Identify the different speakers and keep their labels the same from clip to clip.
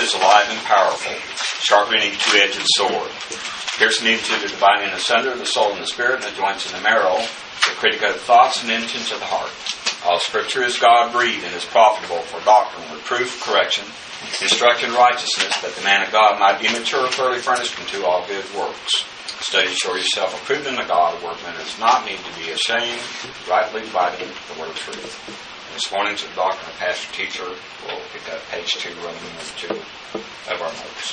Speaker 1: is alive and powerful, sharper than any two-edged sword, piercing even to the dividing asunder of the soul and the spirit, and the joints and the marrow, the critic of the thoughts and intentions of the heart. All Scripture is God-breathed and is profitable for doctrine, reproof, correction, instruction, righteousness, that the man of God might be mature, thoroughly furnished unto all good works. Study to show yourself approved unto God, a workman that does not need to be ashamed, rightly dividing the word of truth. And this morning's doctrine of pastor teacher. We'll pick up page 2, Roman number 2 of our notes.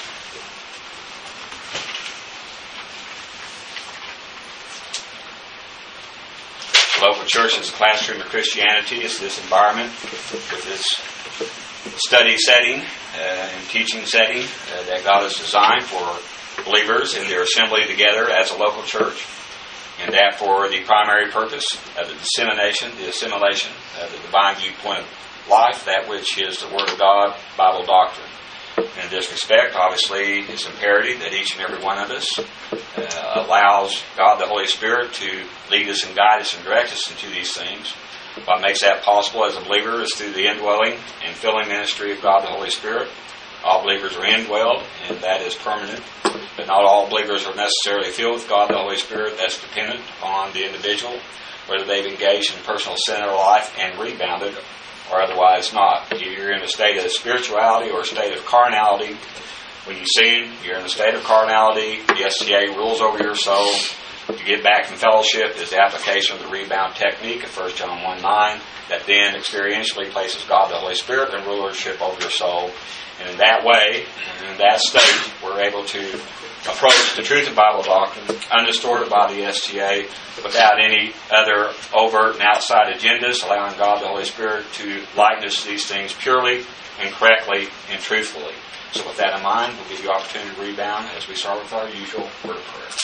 Speaker 1: The local church is a classroom of Christianity. It's this environment with this study setting and teaching setting that God has designed for believers in their assembly together as a local church, and that for the primary purpose of the dissemination, the assimilation of the divine viewpoint of life, that which is the Word of God, Bible doctrine. In this respect, obviously, it's imperative that each and every one of us allows God the Holy Spirit to lead us and guide us and direct us into these things. What makes that possible as a believer is through the indwelling and filling ministry of God the Holy Spirit. All believers are indwelled, and that is permanent. But not all believers are necessarily filled with God the Holy Spirit. That's dependent upon the individual, whether they've engaged in personal sin in their life and rebounded, or otherwise not. If you're in a state of spirituality or a state of carnality, when you sin, you're in a state of carnality. The SCA rules over your soul. To get back from fellowship is the application of the rebound technique of 1 John 1:9, that then experientially places God the Holy Spirit in rulership over your soul. And in that way, in that state, we're able to approach the truth of Bible doctrine, undistorted by the STA, without any other overt and outside agendas, allowing God the Holy Spirit to lighten us to these things purely and correctly and truthfully. So with that in mind, we'll give you opportunity to rebound as we start with our usual word of prayer.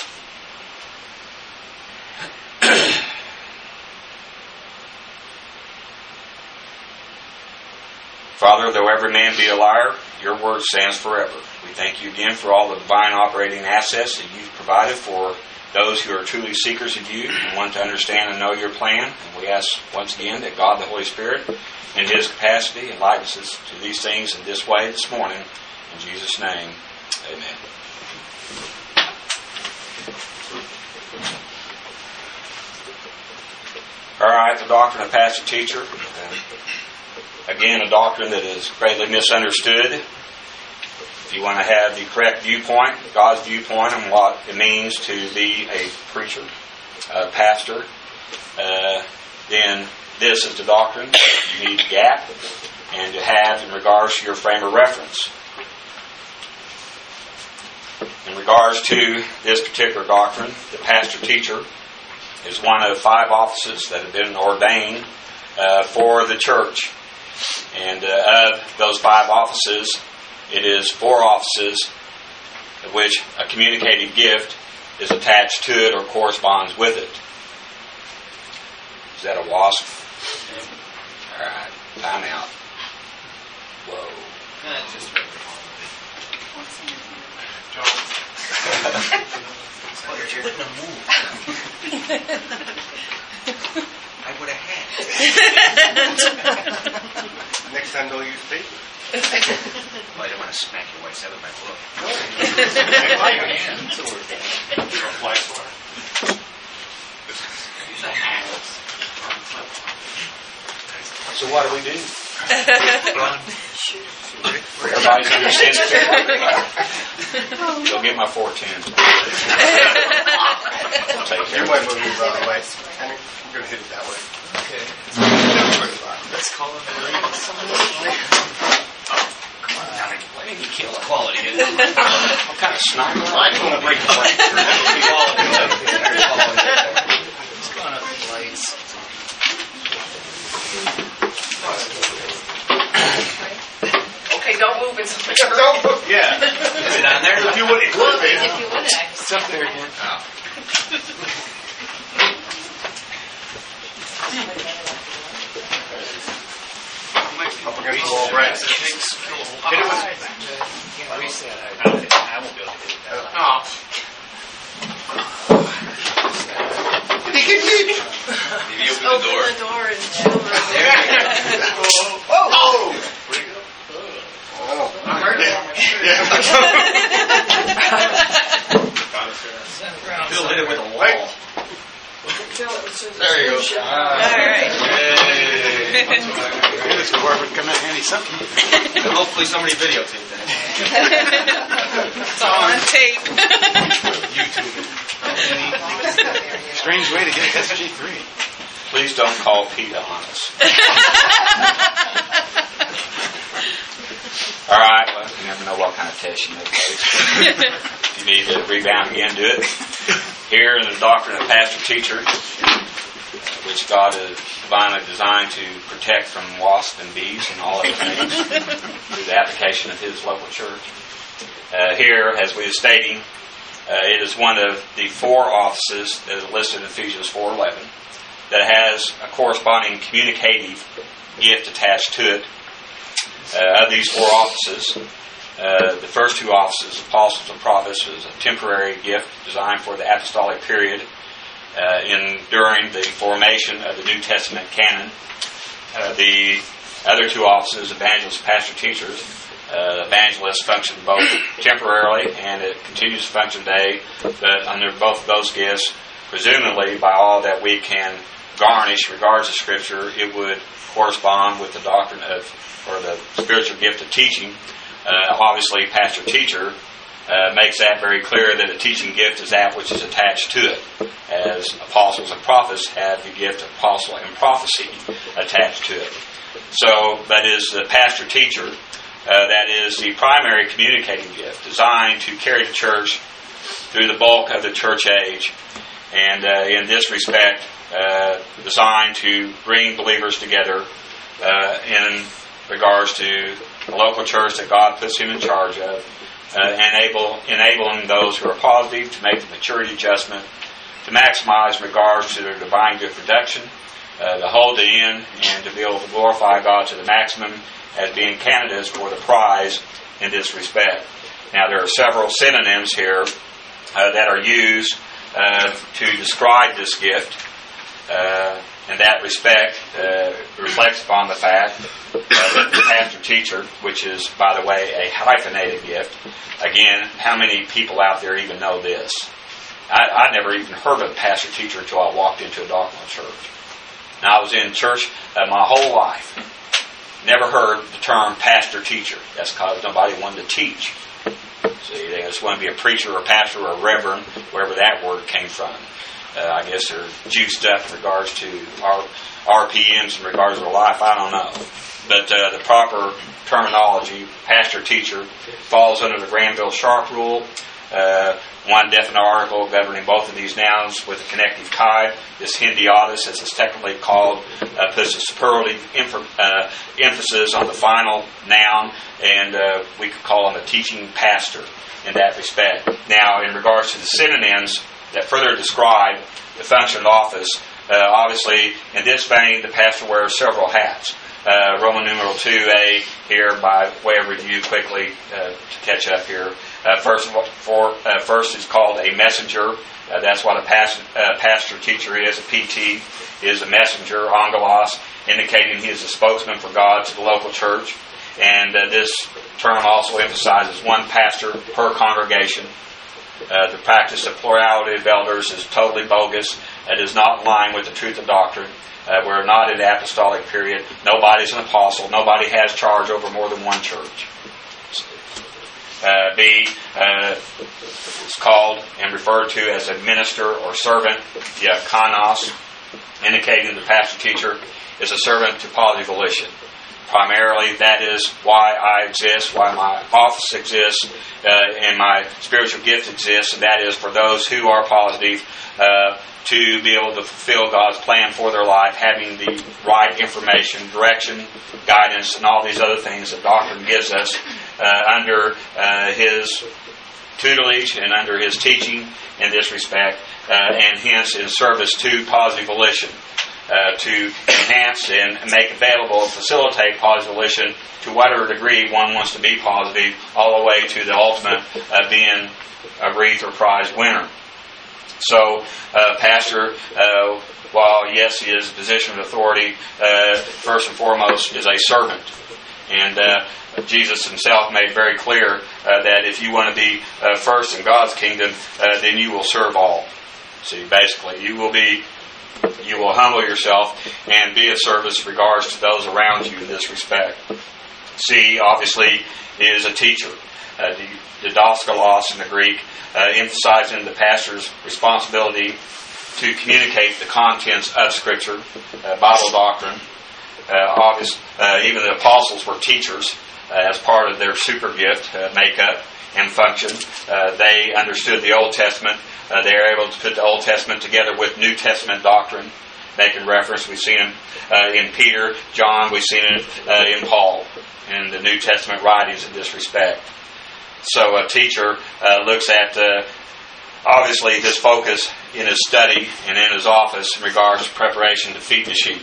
Speaker 1: Father, though every man be a liar, your word stands forever. We thank you again for all the divine operating assets that you've provided for those who are truly seekers of you and want to understand and know your plan. And we ask once again that God the Holy Spirit, in His capacity, enlightens us to these things in this way this morning. In Jesus' name, amen. All right, the doctrine of pastor teacher. Again, a doctrine that is greatly misunderstood. If you want to have the correct viewpoint, God's viewpoint on what it means to be a preacher, a pastor, then this is the doctrine you need to get and to have in regards to your frame of reference. In regards to this particular doctrine, the pastor-teacher is one of 5 offices that have been ordained for the church. And of those 5 offices, it is 4 offices of which a communicated gift is attached to it or corresponds with it. Is that a wasp? All right, time out. Whoa.
Speaker 2: Just you're putting a move. I would have had.
Speaker 3: Next time, don't use paper.
Speaker 2: Well, I don't want to smack your wife's head with my book.
Speaker 3: I like your hand.
Speaker 2: Use a hat.
Speaker 1: So what do we do? Everybody's understands it. Go get my 410. Take care.
Speaker 3: You might move it the other way. I'm going to hit it that way.
Speaker 2: Okay. Let's call him a ring. Why didn't you kill the quality?
Speaker 1: What kind of sniper?
Speaker 3: I don't want to break the light.
Speaker 2: Let's go on up the lights.
Speaker 4: Okay, don't move it.
Speaker 3: Don't put, yeah.
Speaker 2: Is it on there?
Speaker 3: If you would, it could be.
Speaker 4: If you would,
Speaker 2: It's up there again. Oh.
Speaker 3: Up against the wall, Brad. Hit it with...
Speaker 2: I won't be able to hit it.
Speaker 4: Oh.
Speaker 2: Maybe
Speaker 4: Just
Speaker 2: open the door.
Speaker 4: Open the door and chill right there.
Speaker 3: Oh! Where'd it go? Oh!
Speaker 4: I'm hurting. scissors.
Speaker 3: There you go.
Speaker 4: Shoot.
Speaker 3: Ah.
Speaker 4: All right.
Speaker 3: Yay.
Speaker 5: This award would come in handy something.
Speaker 3: And hopefully somebody videotaped that.
Speaker 4: It's all on tape.
Speaker 3: YouTube.
Speaker 5: Strange way to get SG3.
Speaker 1: Please don't call PETA on us. All right, well, you never know what kind of test you may face. If you need to rebound again, do it. Here in the doctrine of pastor-teacher, which God has divinely designed to protect from wasps and bees and all other things through the application of His local church. Here, as we are stating, it is one of the 4 offices that is listed in Ephesians 4:11 that has a corresponding communicative gift attached to it. Of these 4 offices, the first 2 offices, apostles and prophets, is a temporary gift designed for the apostolic period during the formation of the New Testament canon. The other 2 offices, evangelists, pastor, teachers, evangelists function both temporarily and it continues to function today, but under both of those gifts, presumably by all that we can garnish regards to Scripture, it would correspond with the doctrine of, or the spiritual gift of teaching. Obviously, pastor-teacher makes that very clear that a teaching gift is that which is attached to it, as apostles and prophets have the gift of apostle and prophecy attached to it. So, that is the pastor-teacher. That is the primary communicating gift designed to carry the church through the bulk of the church age, and in this respect, designed to bring believers together in regards to the local church that God puts Him in charge of, enabling those who are positive to make the maturity adjustment, to maximize in regards to their divine good production, to hold the end, and to be able to glorify God to the maximum as being candidates for the prize in this respect. Now, there are several synonyms here that are used to describe this gift. In that respect, reflects upon the fact that the pastor-teacher, which is, by the way, a hyphenated gift. Again, how many people out there even know this? I never even heard of pastor-teacher until I walked into a doctrinal church. Now, I was in church my whole life. Never heard the term pastor-teacher. That's because nobody wanted to teach. See, they just want to be a preacher or a pastor or a reverend, wherever that word came from. I guess they're juiced up in regards to our RPMs in regards to their life. I don't know. But the proper terminology, pastor-teacher, falls under the Granville-Sharp rule. One definite article governing both of these nouns with a connective tie, this Hindiotis, as it's technically called, puts a superlative emphasis on the final noun, and we could call him a teaching pastor in that respect. Now, in regards to the synonyms that further describe the function of office, obviously, in this vein, the pastor wears several hats. Roman numeral 2a here, by way of review quickly to catch up here. First is called a messenger. That's what a pastor-teacher is. A PT is a messenger, angelos, indicating he is a spokesman for God to the local church. And this term also emphasizes one pastor per congregation. The practice of plurality of elders is totally bogus. It is not in line with the truth of doctrine. We're not in the apostolic period. Nobody's an apostle. Nobody has charge over more than one church. It's called and referred to as a minister or servant, diakonos, indicating the pastor-teacher is a servant to positive volition. Primarily, that is why I exist, why my office exists, and my spiritual gift exists, and that is for those who are positive to be able to fulfill God's plan for their life, having the right information, direction, guidance, and all these other things that doctrine gives us under His tutelage and under His teaching in this respect, and hence in service to positive volition. To enhance and make available and facilitate positive volition to whatever degree one wants to be positive, all the way to the ultimate being a wreath or prize winner. So, pastor, while yes, he is a position of authority, first and foremost is a servant. And Jesus Himself made very clear that if you want to be first in God's kingdom, then you will serve all. See, basically, you will be you will humble yourself and be of service in regards to those around you in this respect. C, obviously, is a teacher. Didaskalos in the Greek, emphasizing the pastor's responsibility to communicate the contents of Scripture, Bible doctrine. Even the apostles were teachers as part of their super gift, makeup, and function. They understood the Old Testament. They are able to put the Old Testament together with New Testament doctrine, making reference. We've seen it in Peter, John. We've seen it in Paul, in the New Testament writings in this respect. So a teacher looks at, obviously, his focus in his study and in his office in regards to preparation to feed the sheep.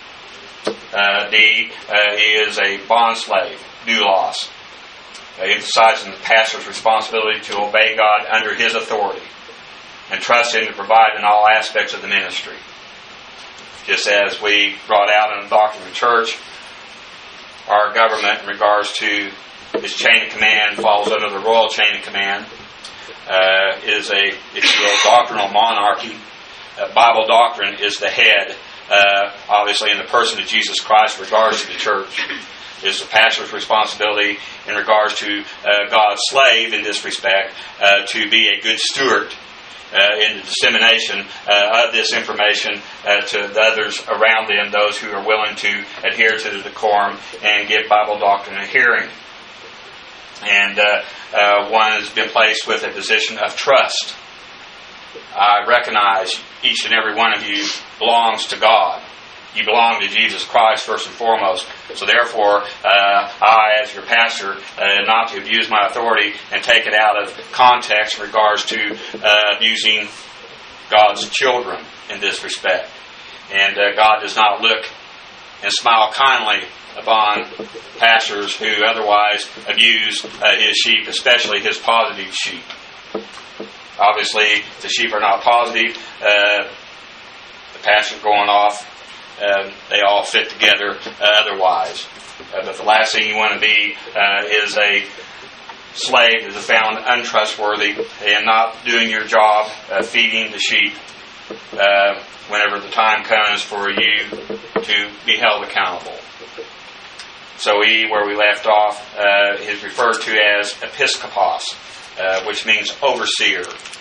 Speaker 1: D, he is a bondslave, doulos, emphasizing the pastor's responsibility to obey God under his authority and trust Him to provide in all aspects of the ministry. Just as we brought out in the doctrine of the church, our government in regards to its chain of command falls under the royal chain of command. Is a, if you will, doctrinal monarchy. Bible doctrine is the head, obviously in the person of Jesus Christ in regards to the church. It is the pastor's responsibility in regards to God's slave in this respect to be a good steward in the dissemination of this information to the others around them, those who are willing to adhere to the decorum and give Bible doctrine a hearing. And one has been placed with a position of trust. I recognize each and every one of you belongs to God. You belong to Jesus Christ first and foremost. So therefore, I, as your pastor, not to abuse my authority and take it out of context in regards to abusing God's children in this respect. And God does not look and smile kindly upon pastors who otherwise abuse His sheep, especially His positive sheep. Obviously, if the sheep are not positive, the pastor's going off. They all fit together otherwise. But the last thing you want to be is a slave that is found untrustworthy and not doing your job feeding the sheep whenever the time comes for you to be held accountable. So E, where we left off, is referred to as episkopos, which means overseer.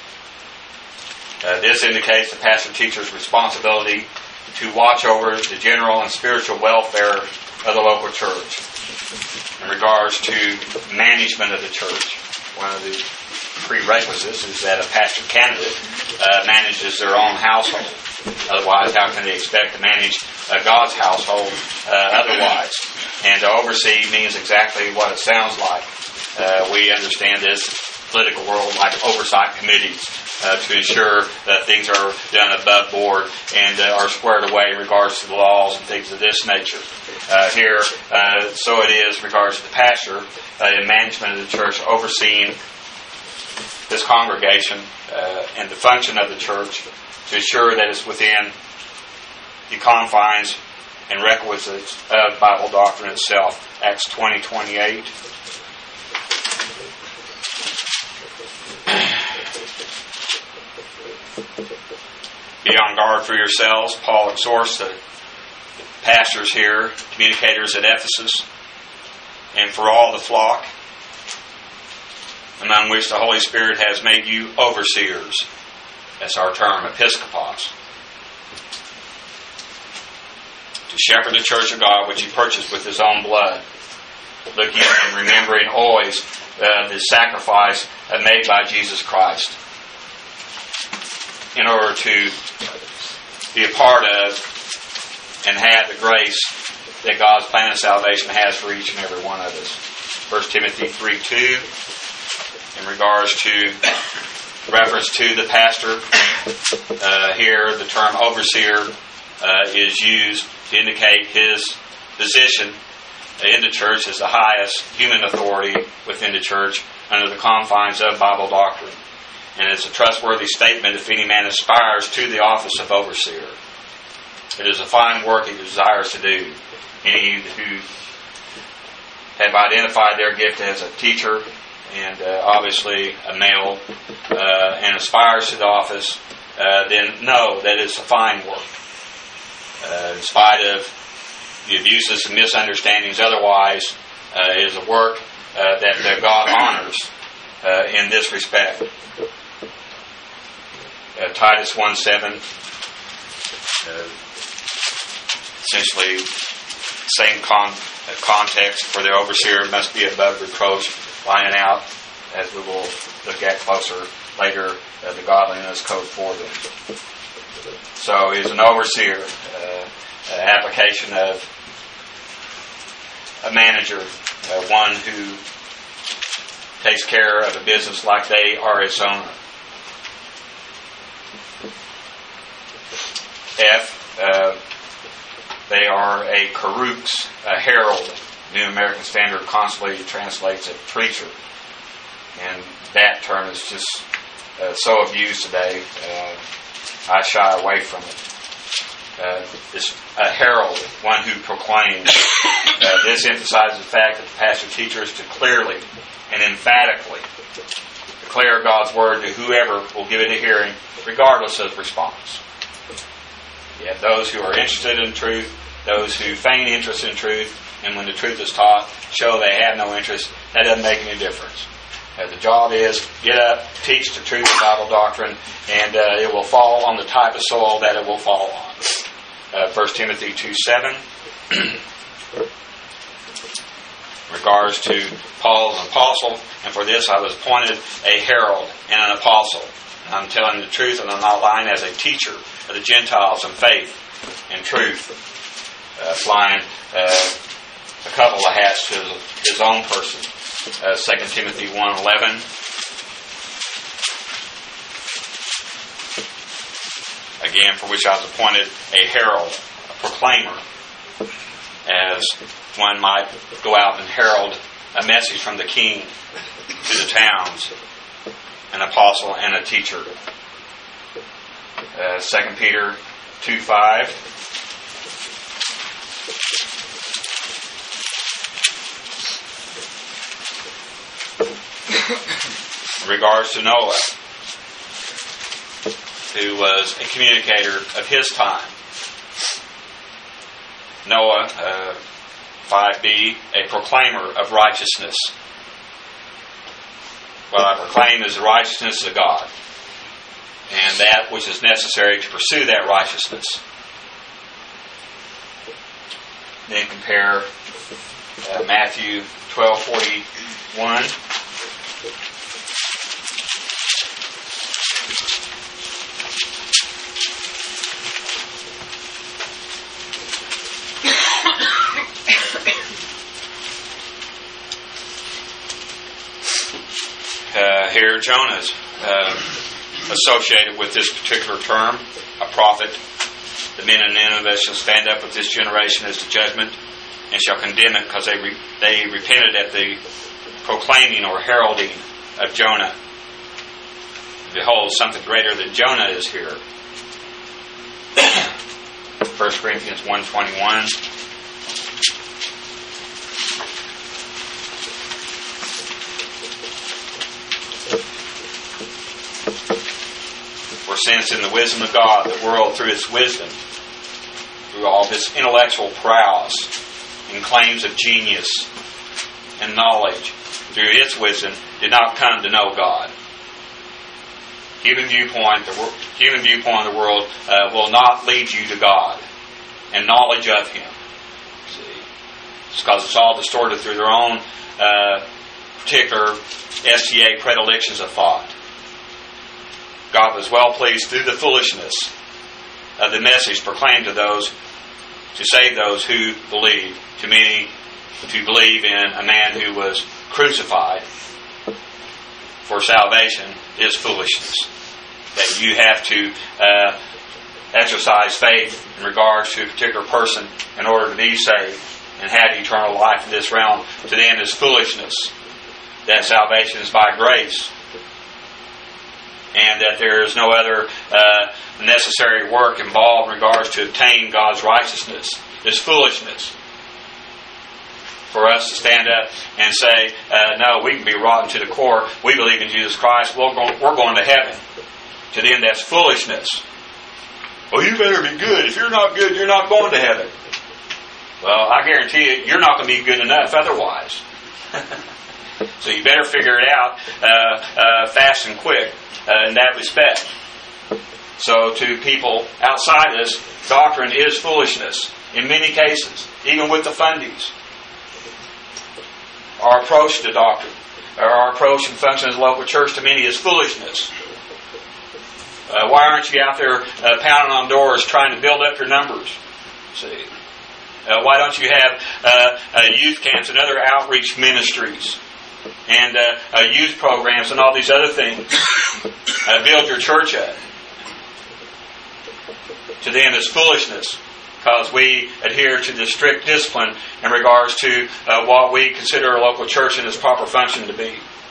Speaker 1: This indicates the pastor teacher's responsibility to watch over the general and spiritual welfare of the local church. In regards to management of the church, one of the prerequisites is that a pastor candidate manages their own household. Otherwise, how can they expect to manage God's household otherwise? And to oversee means exactly what it sounds like. We understand this political world like oversight committees to ensure that things are done above board and are squared away in regards to the laws and things of this nature. Here, so it is in regards to the pastor in management of the church, overseeing this congregation and the function of the church to ensure that it's within the confines and requisites of Bible doctrine itself. Acts 20:28. Be on guard for yourselves. Paul exhorts the pastors here, communicators at Ephesus, and for all the flock, among which the Holy Spirit has made you overseers. That's our term, episkopos. To shepherd the church of God, which He purchased with His own blood. Looking and remembering always the sacrifice made by Jesus Christ, in order to be a part of and have the grace that God's plan of salvation has for each and every one of us. 1 Timothy 3:2, in regards to reference to the pastor, here the term overseer is used to indicate his position in the church as the highest human authority within the church under the confines of Bible doctrine. And it's a trustworthy statement if any man aspires to the office of overseer. It is a fine work he desires to do. Any who have identified their gift as a teacher and obviously a male and aspires to the office then know that it's a fine work. In spite of the abuses and misunderstandings otherwise, it is a work that God honors in this respect. Titus 1:7, essentially same context, for the overseer must be above reproach, lining out, as we will look at closer later, the godliness code for them. So he's an overseer, application of a manager, one who takes care of a business like they are its owner. F, they are a karux, a herald. New American Standard constantly translates it preacher. And that term is just so abused today. I shy away from it. It's a herald, one who proclaims. This emphasizes the fact that the pastor teacher is to clearly and emphatically declare God's word to whoever will give it a hearing, regardless of response. You have those who are interested in truth, those who feign interest in truth, and when the truth is taught, show they have no interest. That doesn't make any difference. The job is get up, teach the truth of Bible doctrine, and it will fall on the type of soil that it will fall on. 1 Timothy 2:7. In regards to Paul an apostle, and for this I was appointed a herald and an apostle. And I'm telling the truth, and I'm not lying, as a teacher of the Gentiles in faith and truth, flying a couple of hats to his own person. 2 Timothy 1:11. Again, for which I was appointed a herald, a proclaimer, as one might go out and herald a message from the king to the towns, an apostle and a teacher. 2 Peter 2:5. In regards to Noah, who was a communicator of his time. Noah, 5b, a proclaimer of righteousness. What I proclaim is the righteousness of God, and that which is necessary to pursue that righteousness. Then compare Matthew 12:41. Here Jonah's associated with this particular term, a prophet. The men of Nineveh shall stand up with this generation as to judgment, and shall condemn it, because they repented at the proclaiming or heralding of Jonah. Behold, something greater than Jonah is here. 1 Corinthians 1:21. For since in the wisdom of God, the world through its wisdom, through all this intellectual prowess and claims of genius and knowledge, through its wisdom, did not come to know God. Human viewpoint of the world will not lead you to God and knowledge of Him. See, it's because it's all distorted through their own particular STA predilections of thought. God was well pleased through the foolishness of the message proclaimed to those, to save those who believe. To many, to believe in a man who was crucified for salvation is foolishness. That you have to exercise faith in regards to a particular person in order to be saved and have eternal life in this realm, to them is foolishness. That salvation is by grace, and that there is no other necessary work involved in regards to obtain God's righteousness. It's foolishness for us to stand up and say, no, we can be rotten to the core. We believe in Jesus Christ. We're going to heaven. To them, that's foolishness. Well, you better be good. If you're not good, you're not going to heaven. Well, I guarantee you, you're not going to be good enough otherwise. So you better figure it out fast and quick in that respect. So to people outside us, doctrine is foolishness in many cases, even with the fundies. Our approach to doctrine, or our approach and function as a local church to many is foolishness. Why aren't you out there pounding on doors trying to build up your numbers? See, why don't you have youth camps and other outreach ministries and youth programs and all these other things? Build your church up. To them, it's foolishness because we adhere to the strict discipline in regards to what we consider a local church in its proper function to be.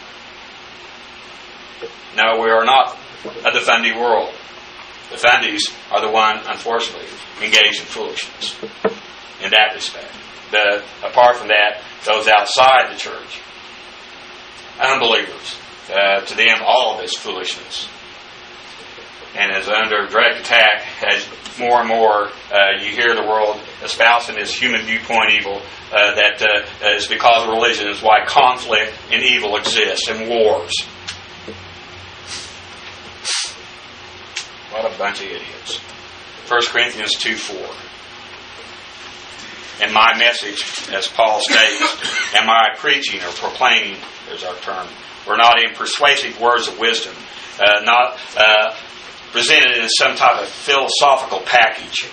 Speaker 1: No, we are not of the fundy world. The fundies are the one, unfortunately, engaged in foolishness in that respect. Apart from that, those outside the church, unbelievers, to them all of it's foolishness. And as under direct attack, as more and more you hear the world espousing this human viewpoint evil, that is because of religion, is why conflict and evil exists and wars. What a bunch of idiots. 1 Corinthians 2:4. And my message, as Paul states, and my preaching or proclaiming, there's our term, were not in persuasive words of wisdom, not presented in some type of philosophical package.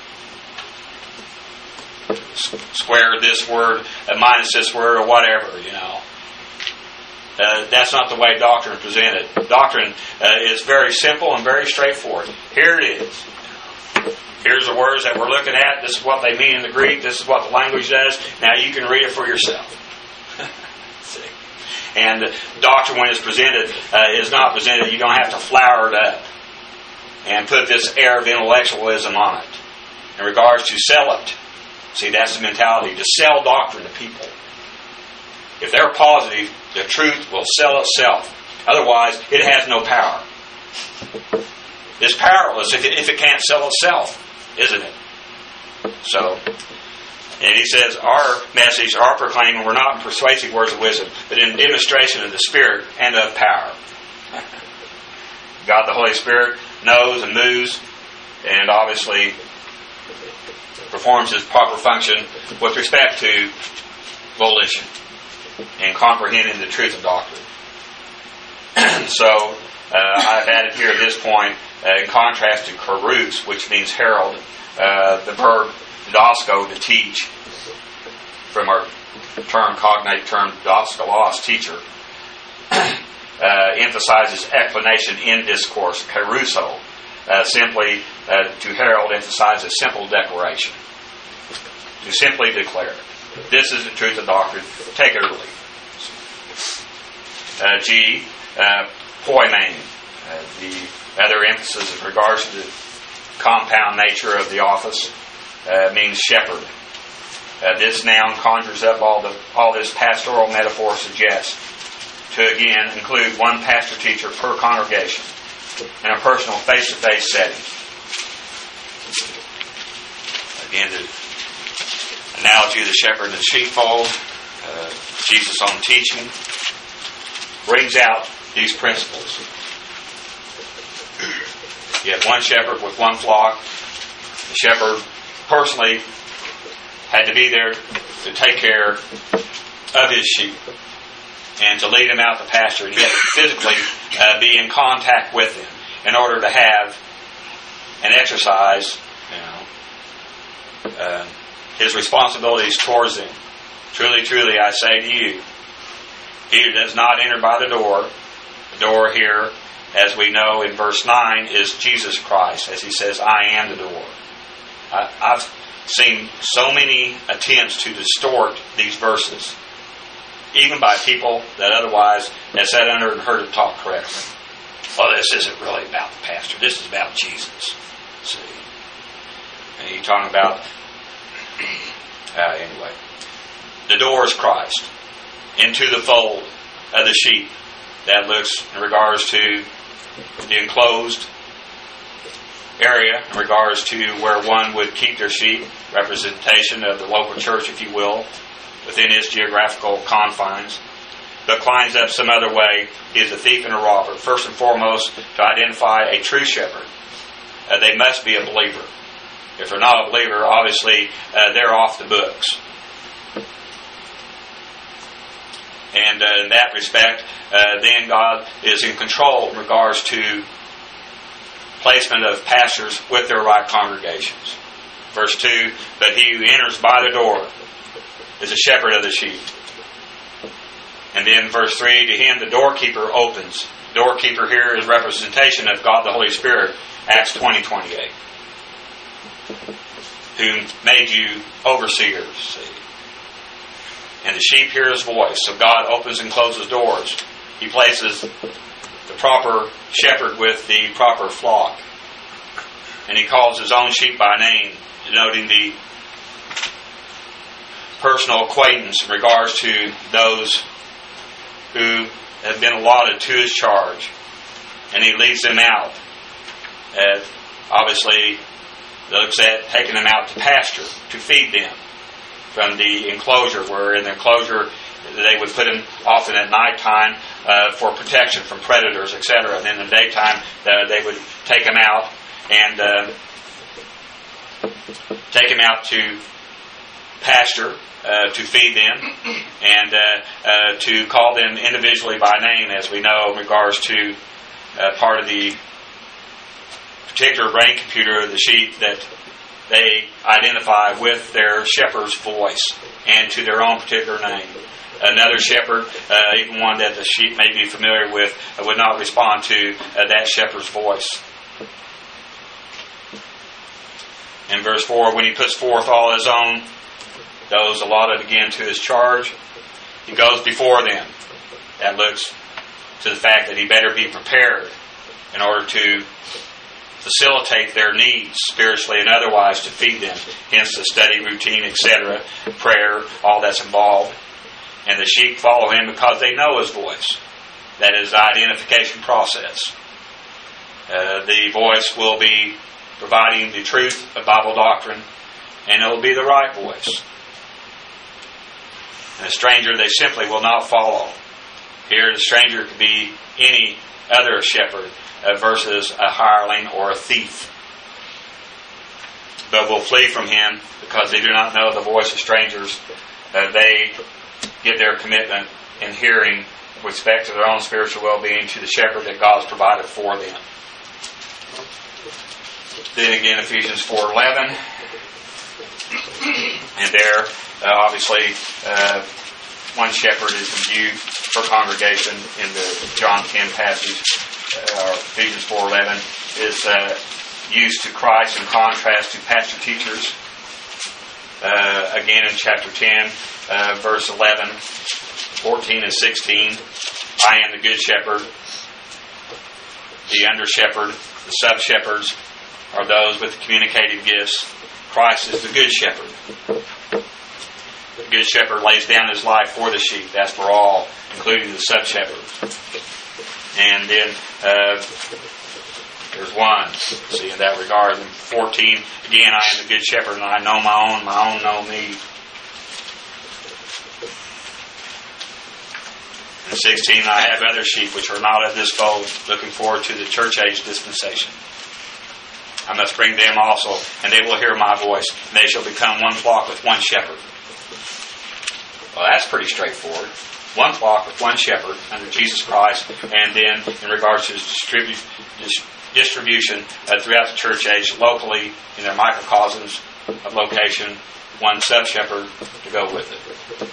Speaker 1: Square this word, minus this word, or whatever, you know. That's not the way doctrine is presented. Doctrine is very simple and very straightforward. Here it is. Here's the words that we're looking at. This is what they mean in the Greek. This is what the language does. Now you can read it for yourself. See? And doctrine, when it's presented, is not presented. You don't have to flower it up and put this air of intellectualism on it. In regards to sell it. See, that's the mentality. To sell doctrine to people. If they're positive, the truth will sell itself. Otherwise, it has no power. It's powerless if it can't sell itself, isn't it? So, and he says, our message, our proclaiming, were not in persuasive words of wisdom, but in demonstration of the Spirit and of power. God the Holy Spirit knows and moves and obviously performs his proper function with respect to volition and comprehending the truth of doctrine. So, I've added here at this point, in contrast to karous, which means herald, the verb didasko, to teach, from our cognate term didaskalos, teacher, emphasizes explanation in discourse. Keruso, simply to herald, emphasizes simple declaration. To simply declare. This is the truth of doctrine. Take it or leave it. G, poimen. The other emphasis in regards to the compound nature of the office means shepherd. This noun conjures up all this pastoral metaphor suggests to again include one pastor teacher per congregation in a personal face-to-face setting. Again, the analogy of the shepherd and the sheepfold, Jesus on teaching, brings out these principles. You have one shepherd with one flock. The shepherd personally had to be there to take care of his sheep and to lead them out to pasture, and he had to physically be in contact with them in order to have and exercise, his responsibilities towards them. Truly, truly, I say to you, he who does not enter by the door here, as we know in verse 9, is Jesus Christ, as he says, I am the door. I've seen so many attempts to distort these verses, even by people that otherwise have sat under and heard it taught correctly. Well, this isn't really about the pastor. This is about Jesus. See? And he's talking about, anyway, the door is Christ into the fold of the sheep. That looks in regards to the enclosed area in regards to where one would keep their sheep, representation of the local church, if you will, within its geographical confines, but climbs up some other way, he is a thief and a robber. First and foremost, to identify a true shepherd, they must be a believer. If they're not a believer, obviously they're off the books. And in that respect, then God is in control in regards to placement of pastors with their right congregations. Verse 2, but he who enters by the door is a shepherd of the sheep. And then verse 3, to him the doorkeeper opens. Doorkeeper here is representation of God the Holy Spirit, Acts 20:28, who made you overseers. See? And the sheep hear his voice. So God opens and closes doors. He places the proper shepherd with the proper flock. And he calls his own sheep by name, denoting the personal acquaintance in regards to those who have been allotted to his charge. And he leads them out. Obviously, looks at taking them out to pasture, to feed them from the enclosure, where in the enclosure they would put them often at nighttime for protection from predators, etc. And then in the daytime they would take them out and take them out to pasture, to feed them, and to call them individually by name, as we know, in regards to part of the particular brain computer of the sheep, that they identify with their shepherd's voice and to their own particular name. Another shepherd, even one that the sheep may be familiar with, would not respond to that shepherd's voice. In verse 4, when he puts forth all his own, those allotted again to his charge, he goes before them. That looks to the fact that he better be prepared in order to facilitate their needs, spiritually and otherwise, to feed them. Hence the study routine, etc., prayer, all that's involved. And the sheep follow him because they know his voice. That is the identification process. The voice will be providing the truth of Bible doctrine, and it will be the right voice. And a stranger they simply will not follow. Here the stranger could be any other shepherd versus a hireling or a thief. But will flee from him because they do not know the voice of strangers. They give their commitment in hearing with respect to their own spiritual well-being to the shepherd that God has provided for them. Then again, Ephesians 4:11. And there, obviously, one shepherd is viewed per congregation in the John 10 passage. Ephesians 4:11 is used to Christ in contrast to pastor teachers. Again in chapter 10, verse 11, 14 and 16, I am the good shepherd. The under shepherd, the sub shepherds are those with the communicative gifts. Christ is the good shepherd. The good shepherd lays down his life for the sheep. That's for all, including the sub shepherd. And then there's one. See, in that regard, in 14, again, I am the good shepherd, and I know my own know me. And 16, I have other sheep which are not of this fold, looking forward to the church age dispensation. I must bring them also, and they will hear my voice, and they shall become one flock with one shepherd. Well, that's pretty straightforward. One flock with one shepherd under Jesus Christ, and then in regards to distribution throughout the church age, locally in their microcosms of location, one sub-shepherd to go with it.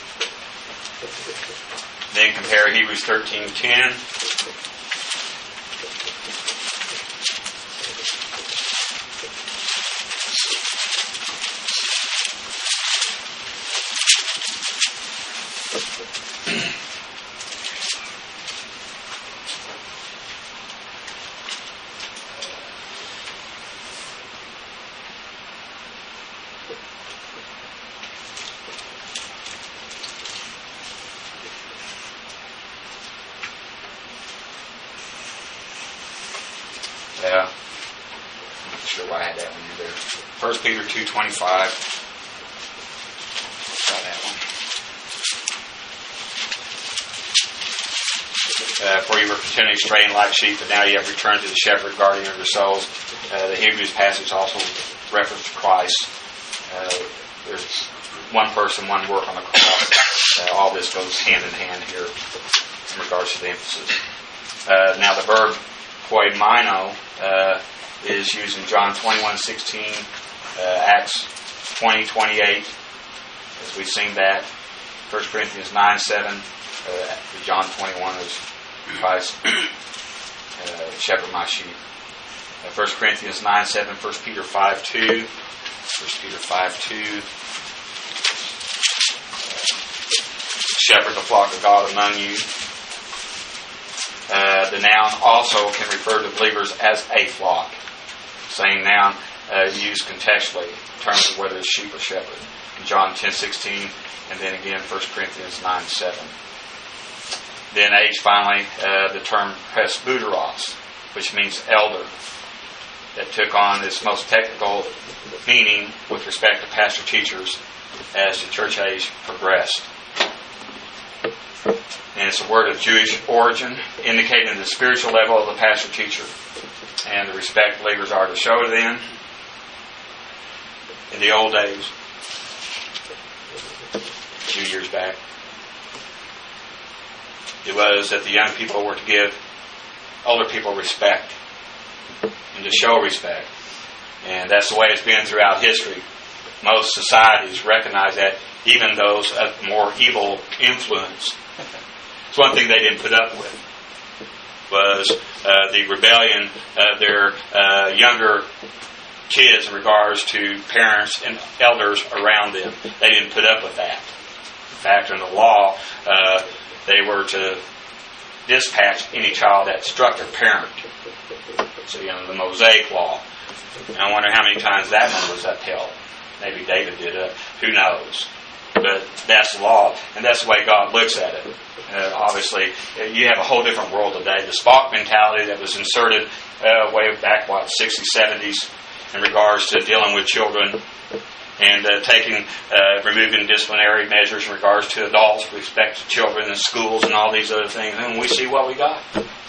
Speaker 1: Then compare Hebrews 13:10. I'm not sure why I had that one in there. 1 Peter 2:25. Try that one. For you were continually straying like sheep, but now you have returned to the shepherd, guardian of your souls. The Hebrews passage also reference to Christ. There's one person, one work on the cross. All this goes hand in hand here in regards to the emphasis. Now the verb poimino is used in John 21:16, Acts 20:28, as we sing that. 1 Corinthians 9:7, John 21 is Christ, shepherd my sheep. 1 Corinthians 9:7, 1 Peter 5:2, 1 Peter 5:2, shepherd the flock of God among you. The noun also can refer to believers as a flock. Same noun used contextually in terms of whether it's sheep or shepherd. In John 10:16, and then again 1 Corinthians 9:7. Then H, finally, the term presbyteros, which means elder, that took on its most technical meaning with respect to pastor-teachers as the church age progressed. And it's a word of Jewish origin, indicating the spiritual level of the pastor-teacher and the respect believers are to show to them. In the old days, a few years back, it was that the young people were to give older people respect and to show respect. And that's the way it's been throughout history. Most societies recognize that, even those of more evil influence. It's one thing they didn't put up with was the rebellion of their younger kids in regards to parents and elders around them. They didn't put up with that. In fact, in the law, they were to dispatch any child that struck their parent. So, the Mosaic law. And I wonder how many times that one was upheld. Maybe David did it. Who knows? But that's the law, and that's the way God looks at it. Obviously, you have a whole different world today. The Spock mentality that was inserted way back, 60s, 70s, in regards to dealing with children and removing disciplinary measures in regards to adults with respect to children and schools and all these other things. And we see what we got.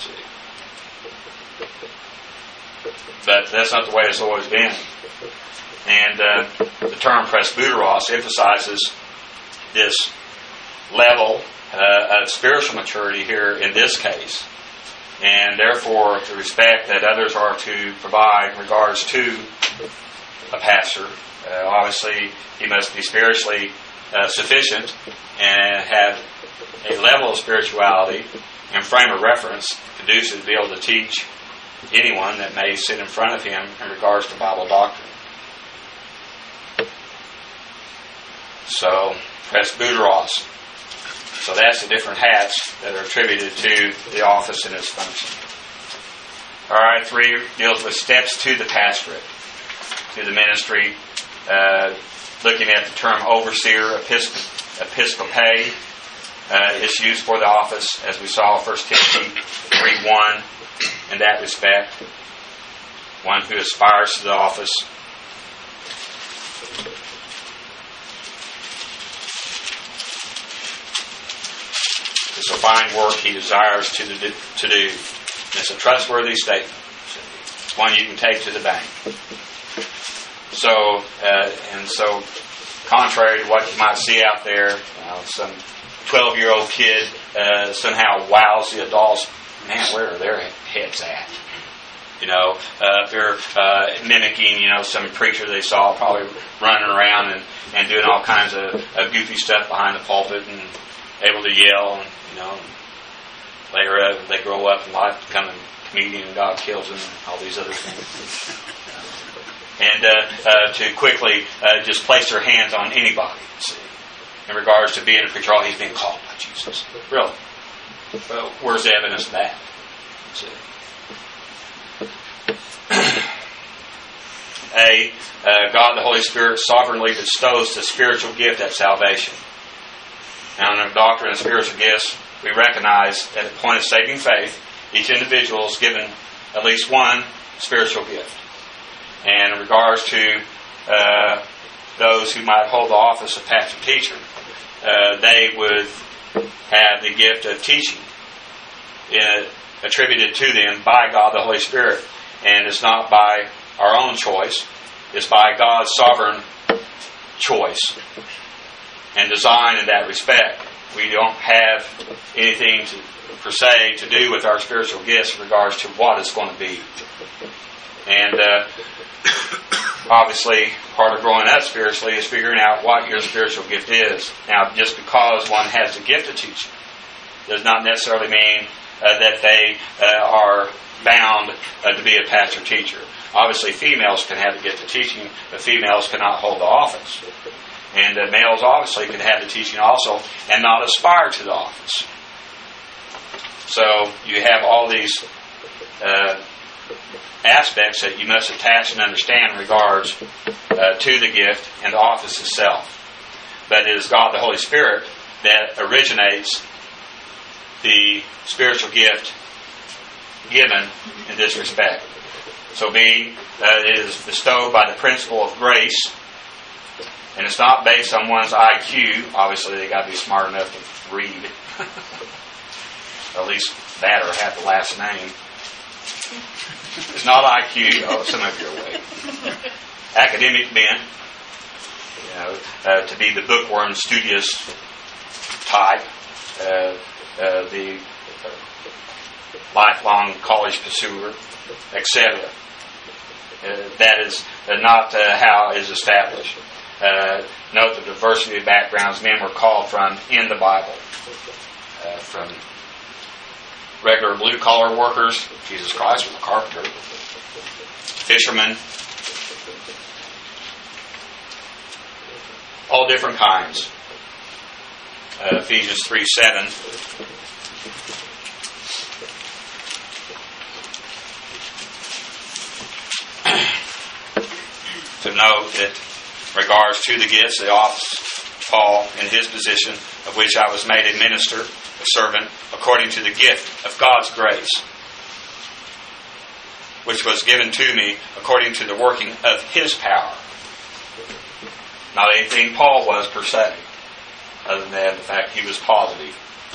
Speaker 1: But that's not the way it's always been. And the term presbyteros emphasizes this level of spiritual maturity here in this case. And therefore, the respect that others are to provide in regards to a pastor. Obviously, he must be spiritually sufficient and have a level of spirituality and frame of reference conducive to be able to teach anyone that may sit in front of him in regards to Bible doctrine. So, presbyteros. So that's the different hats that are attributed to the office and its function. All right, 3 deals with steps to the pastorate, to the ministry. Looking at the term overseer, episcope, it's used for the office, as we saw 1 Timothy 3:1. In that respect, one who aspires to the office. It's a fine work he desires to do. It's a trustworthy statement. It's one you can take to the bank. So, contrary to what you might see out there, some 12-year-old kid somehow wows the adults. Man, where are their heads at? They're mimicking, some preacher they saw probably running around and doing all kinds of goofy stuff behind the pulpit and able to yell, and later they grow up in life, become a comedian, and God kills them, and all these other things. And to quickly just place their hands on anybody, in regards to being a preacher. Oh, he's being called by Jesus. Really? Well, where's the evidence of that? God the Holy Spirit sovereignly bestows the spiritual gift at salvation. Now, in the doctrine of spiritual gifts, we recognize that at the point of saving faith, each individual is given at least one spiritual gift. And in regards to those who might hold the office of pastor teacher, they would have the gift of teaching attributed to them by God the Holy Spirit. And it's not by our own choice. It's by God's sovereign choice and design in that respect. We don't have anything per se to do with our spiritual gifts in regards to what it's going to be. And obviously, part of growing up spiritually is figuring out what your spiritual gift is. Now, just because one has the gift of teaching does not necessarily mean that they are bound to be a pastor teacher. Obviously, females can have the gift of teaching, but females cannot hold the office. And males obviously can have the teaching also and not aspire to the office. So you have all these aspects that you must attach and understand in regards to the gift and the office itself. But it is God the Holy Spirit that originates the spiritual gift given in this respect. So being that it is bestowed by the principle of grace, and it's not based on one's IQ. Obviously, they got to be smart enough to read. At least that or have the last name. It's not IQ. Oh, some of you are awake. Academic bent. To be the bookworm, studious type. The lifelong college pursuer, etc. That is not how it is established. Note the diversity of backgrounds men were called from in the Bible. From regular blue-collar workers, Jesus Christ was a carpenter, fishermen, all different kinds. Ephesians 3:7. To note that in regards to the gifts, the office, Paul, in his position, of which I was made a minister, a servant, according to the gift of God's grace, which was given to me according to the working of His power. Not anything Paul was per se, other than the fact he was positive.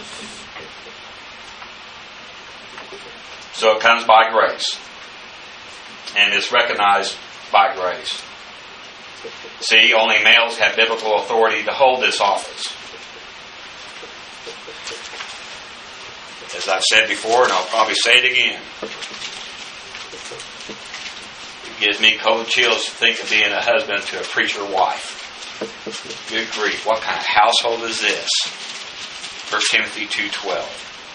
Speaker 1: So it comes by grace, and is recognized by grace. See, only males have biblical authority to hold this office. As I've said before, and I'll probably say it again, it gives me cold chills to think of being a husband to a preacher wife. Good grief, what kind of household is this? 1 Timothy 2:12.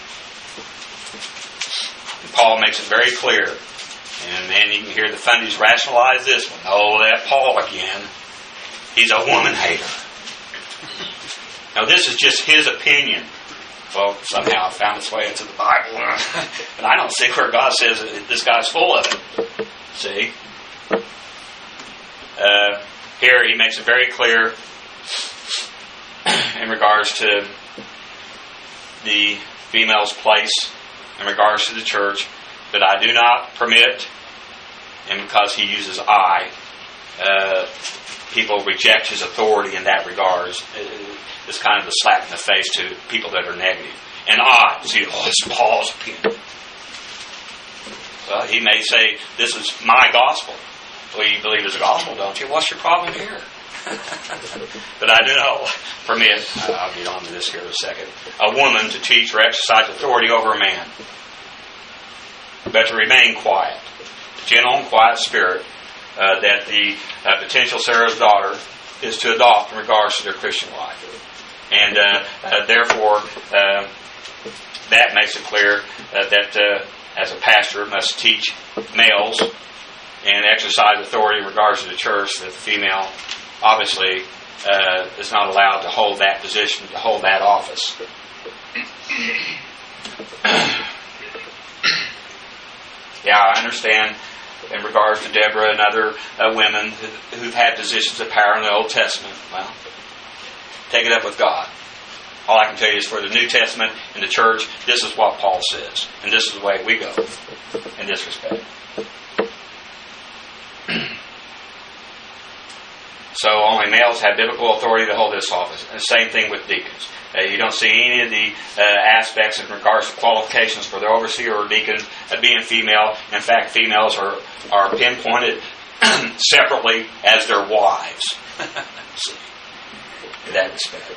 Speaker 1: And Paul makes it very clear. And man, you can hear the fundies rationalize this one. Oh, that Paul again. He's a woman hater. Now, this is just his opinion. Well, somehow it found its way into the Bible. And I don't see where God says this guy's full of it. See? Here he makes it very clear in regards to the female's place, in regards to the church. But I do not permit, and because he uses I, people reject his authority in that regard. It's kind of a slap in the face to people that are negative. And I, see, it's Paul's opinion. Well, he may say, this is my gospel. Well, you believe it's a gospel, don't you? What's your problem here? But I do not permit, I'll get on to this here in a second, a woman to teach or exercise authority over a man, but to remain quiet, gentle and quiet spirit that the potential Sarah's daughter is to adopt in regards to their Christian life. And therefore, that makes it clear that as a pastor must teach males and exercise authority in regards to the church, that the female obviously is not allowed to hold that position, to hold that office. Yeah, I understand in regards to Deborah and other women who've had positions of power in the Old Testament. Well, take it up with God. All I can tell you is for the New Testament and the church, this is what Paul says. And this is the way we go in this respect. So only males have biblical authority to hold this office. And the same thing with deacons. You don't see any of the aspects in regards to qualifications for the overseer or deacon being female. In fact, females are pinpointed separately as their wives. See, in that respect.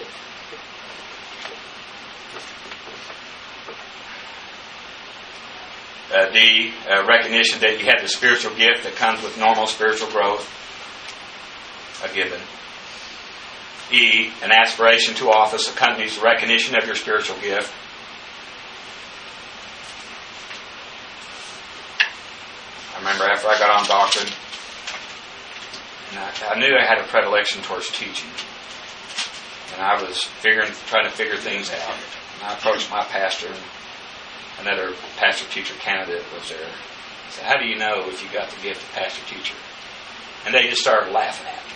Speaker 1: The recognition that you have the spiritual gift that comes with normal spiritual growth, a given. E, an aspiration to office accompanies the recognition of your spiritual gift. I remember after I got on doctrine, and I knew I had a predilection towards teaching. And I was trying to figure things out. And I approached my pastor, and another pastor-teacher candidate was there. I said, how do you know if you got the gift of pastor-teacher? And they just started laughing at me.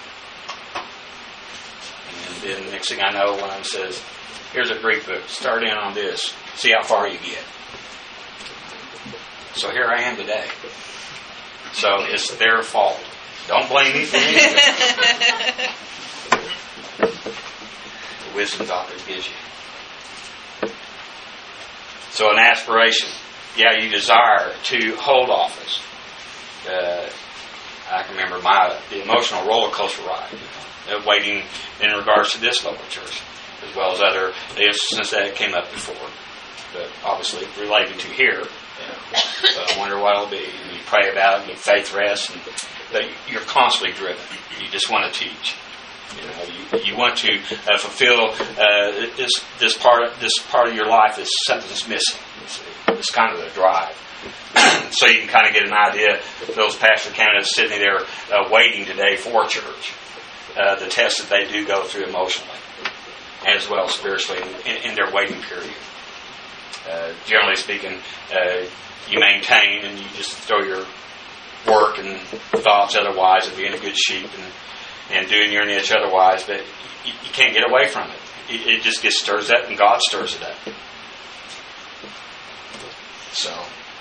Speaker 1: And then the next thing I know, one of them says, here's a Greek book. Start in on this. See how far you get. So here I am today. So it's their fault. Don't blame me for anything. The wisdom God gives you. So an aspiration. Yeah, you desire to hold office. I can remember the emotional roller coaster ride, waiting in regards to this local church, as well as other instances that came up before, but obviously related to here. So I wonder what it'll be. And you pray about it, and faith rests, but you're constantly driven. You just want to teach. You want to fulfill this part of your life is something that's missing. It's kind of the drive. So you can kind of get an idea of those pastor candidates sitting there waiting today for church. The test that they do go through emotionally, as well as spiritually in their waiting period. Generally speaking, you maintain and you just throw your work and thoughts otherwise of being a good sheep and doing your niche otherwise, but you can't get away from it. It just gets stirs up, and God stirs it up. So,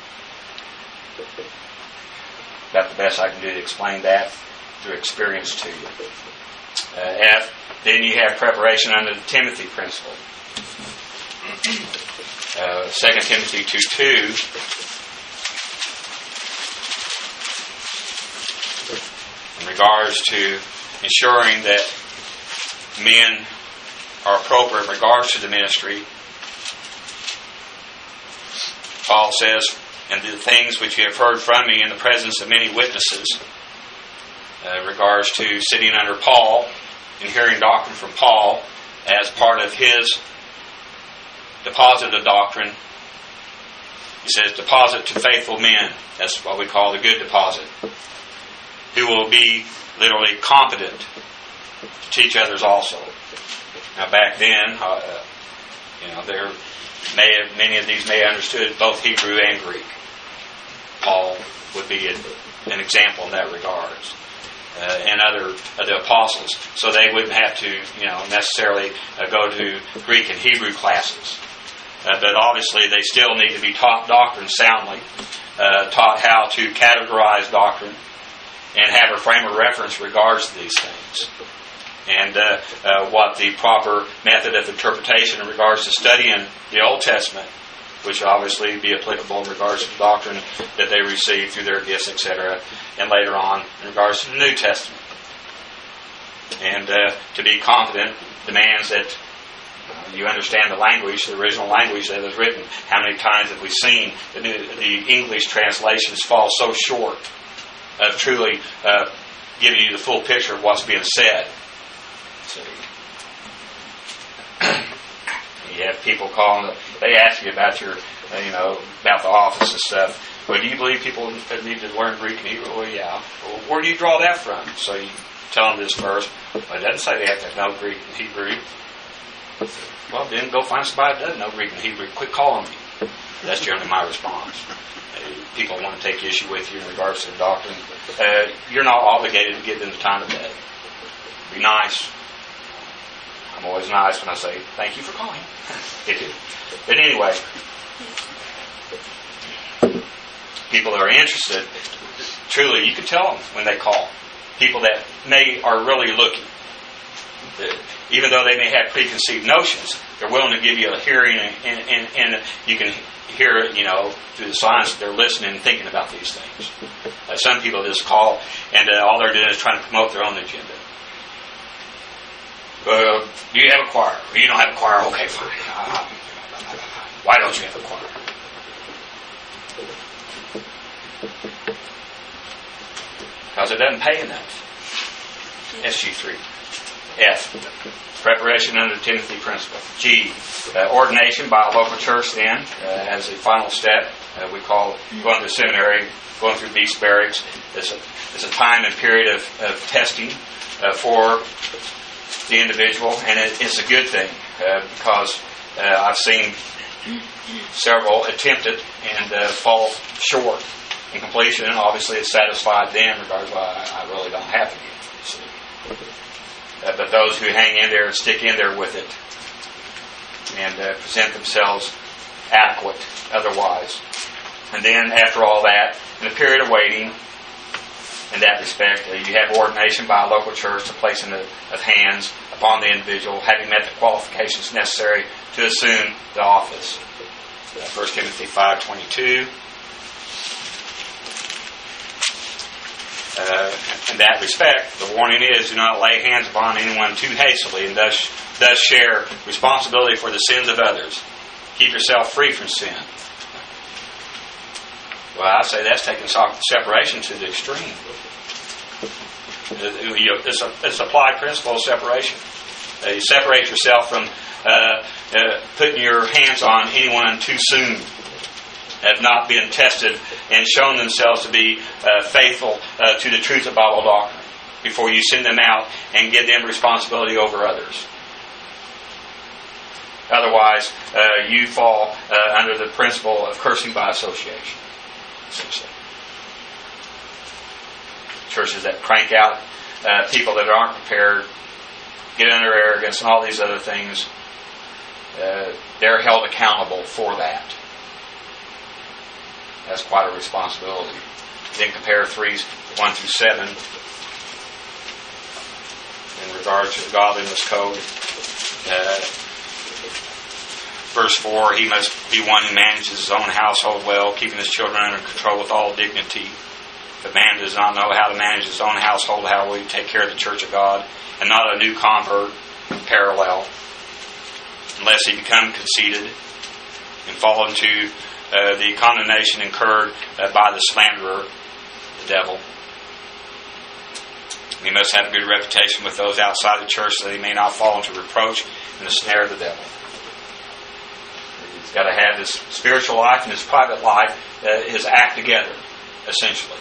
Speaker 1: about the best I can do to explain that through experience to you. F, then you have preparation under the Timothy principle. 2 Timothy 2:2. In regards to ensuring that men are appropriate in regards to the ministry, Paul says, and the things which you have heard from me in the presence of many witnesses, in regards to sitting under Paul and hearing doctrine from Paul as part of his deposit of doctrine. He says, deposit to faithful men. That's what we call the good deposit. Who will be literally competent to teach others also. Now back then, many of these may have understood both Hebrew and Greek. Paul would be an example in that regards. And other of the apostles. So they wouldn't have to, necessarily go to Greek and Hebrew classes. But obviously they still need to be taught doctrine soundly, taught how to categorize doctrine, and have a frame of reference in regards to these things. And what the proper method of interpretation in regards to studying the Old Testament, which obviously be applicable in regards to the doctrine that they receive through their gifts, etc., and later on in regards to the New Testament. And to be competent demands that you understand the language, the original language that is written. How many times have we seen the English translations fall so short of truly giving you the full picture of what's being said? So, you have people calling, they ask you about your, about the office and stuff. Well, do you believe people need to learn Greek and Hebrew? Well, yeah. Well, where do you draw that from? So you tell them this first. Well, it doesn't say they have to know Greek and Hebrew. Well, then go find somebody that doesn't know Greek and Hebrew. Quit calling me. That's generally my response. People want to take issue with you in regards to the doctrine. You're not obligated to give them the time of day. Be nice. I'm always nice when I say, thank you for calling. But anyway, people that are interested, truly, you can tell them when they call. people that are really looking. Even though they may have preconceived notions, they're willing to give you a hearing, and you can hear it, through the silence. They're listening and thinking about these things. Some people just call, and all they're doing is trying to promote their own agenda. Do you have a choir? You don't have a choir? Okay, fine. Why don't you have a choir? Because it doesn't pay enough. SG3. F, preparation under the Timothy principle. G, ordination by a local church then, as a final step. We call going to seminary, going through beast barracks. It's a time and period of testing for the individual, and it's a good thing because I've seen several attempt it and fall short in completion, and obviously it's satisfied them, regardless of why I really don't have to get it. But those who hang in there and stick in there with it and present themselves adequate otherwise. And then after all that, in a period of waiting, in that respect, you have ordination by a local church, the placing of hands upon the individual, having met the qualifications necessary to assume the office. 1 Timothy 5:22. In that respect, the warning is, do not lay hands upon anyone too hastily, and thus share responsibility for the sins of others. Keep yourself free from sin. Well, I say that's taking separation to the extreme. It's applied principle of separation. You separate yourself from putting your hands on anyone too soon, have not been tested and shown themselves to be faithful to the truth of Bible doctrine before you send them out and give them responsibility over others. Otherwise, you fall under the principle of cursing by association, essentially. Churches that crank out people that aren't prepared, get under arrogance and all these other things, they're held accountable for that. That's quite a responsibility. Then compare 3:1 through 7 in regards to the godliness code. Verse 4, he must be one who manages his own household well, keeping his children under control with all dignity. If a man does not know how to manage his own household, how will he take care of the church of God? And not a new convert, parallel, unless he become conceited and fall into the condemnation incurred by the slanderer, the devil. He must have a good reputation with those outside the church so that he may not fall into reproach and the snare of the devil. He's got to have his spiritual life and his private life, his act together, essentially.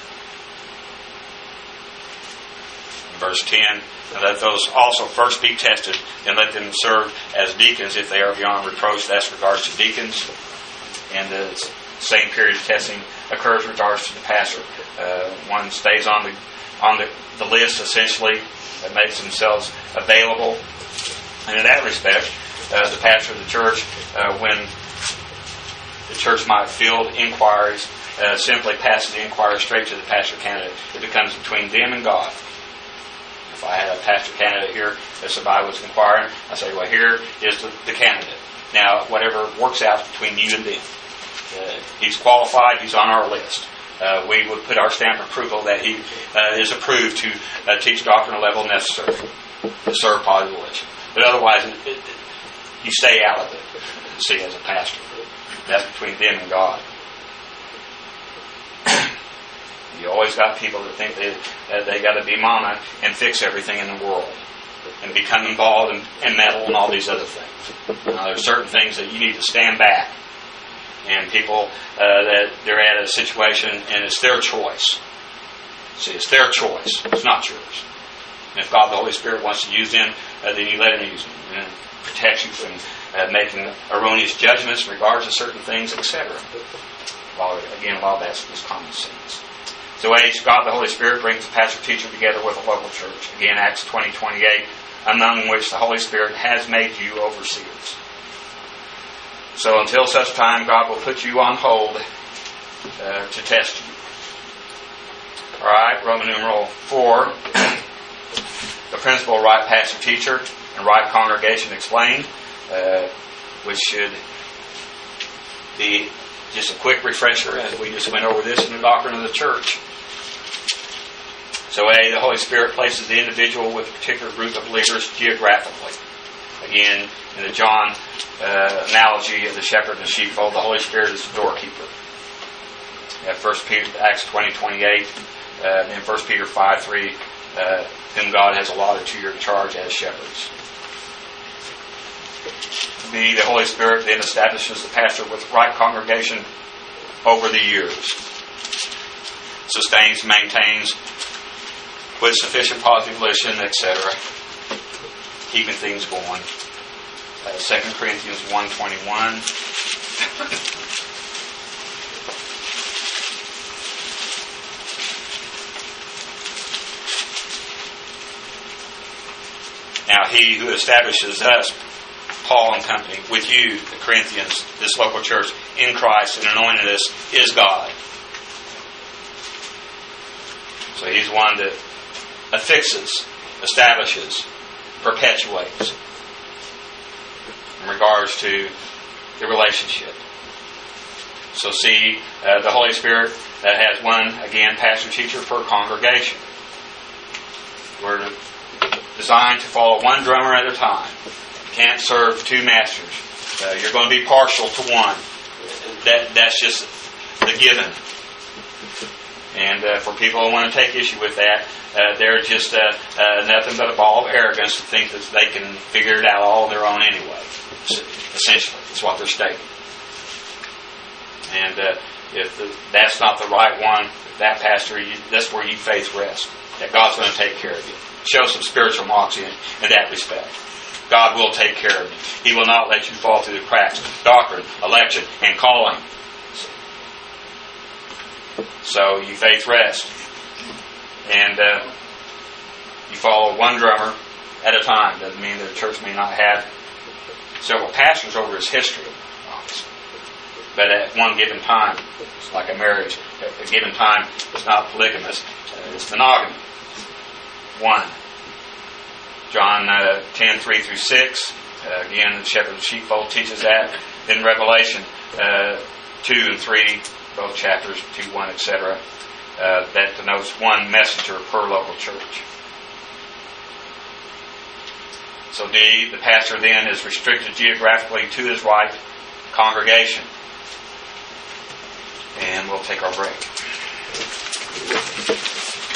Speaker 1: In verse 10, let those also first be tested, and let them serve as deacons if they are beyond reproach. That's regards to deacons. And the same period of testing occurs in regards to the pastor. One stays on the list, essentially, that makes themselves available. And in that respect, the pastor of the church, when the church might field inquiries, simply passes the inquiry straight to the pastor candidate. It becomes between them and God. If I had a pastor candidate here, if somebody was inquiring, I say, well, here is the candidate. Now, whatever works out between you and them. He's qualified, he's on our list. We would put our stamp of approval that he is approved to teach doctrinal level necessary to serve population. But otherwise, you stay out of it, see, as a pastor. That's between them and God. You always got people that think they got to be mama and fix everything in the world and become involved and meddle and all these other things. Now, there are certain things that you need to stand back. And people that they're at a situation and it's their choice. See, it's their choice. It's not yours. And if God the Holy Spirit wants to use them, then you let Him use them. And protect you from making erroneous judgments in regards to certain things, etc. Well, again, a lot of that's just common sense. So H, God the Holy Spirit brings the pastor-teacher together with a local church. Again, Acts 20:28, among which the Holy Spirit has made you overseers. So until such time, God will put you on hold to test you. All right, Roman numeral 4. The principle of right pastor teacher and right congregation explained, which should be just a quick refresher as we just went over this in the doctrine of the church. So A, the Holy Spirit places the individual with a particular group of believers geographically. Again, in the John analogy of the shepherd and the sheepfold, the Holy Spirit is the doorkeeper. Acts 20:28, and 1 Peter 5:3, whom God has allotted to your charge as shepherds. B, the Holy Spirit then establishes the pastor with right congregation over the years. Sustains, maintains, with sufficient positive volition, etc. Keeping things going. 2 Corinthians 1:21. Now he who establishes us, Paul and company, with you, the Corinthians, this local church, in Christ and anointed us, is God. So he's one that affixes, establishes, perpetuates in regards to the relationship. So see, the Holy Spirit that has one, again, pastor teacher per congregation. We're designed to follow one drummer at a time. You can't serve two masters. You're going to be partial to one. That's just the given. And for people who want to take issue with that, they're just nothing but a ball of arrogance to think that they can figure it out all on their own anyway. Essentially, that's what they're stating. And if that's not the right one, that pastor, that's where you faith rests. That God's going to take care of you. Show some spiritual moxie in that respect. God will take care of you. He will not let you fall through the cracks. Doctrine, election, and calling. So you faith rest. And you follow one drummer at a time. Doesn't mean that the church may not have several pastors over its history, obviously. But at one given time, it's like a marriage. At a given time, it's not polygamous. It's monogamy. One. John 10:3-6. Again, the shepherd and sheepfold teaches that. In Revelation 2 and 3, both chapters, 2, 1, etc. That denotes one messenger per local church. So D, the pastor then is restricted geographically to his right congregation. And we'll take our break.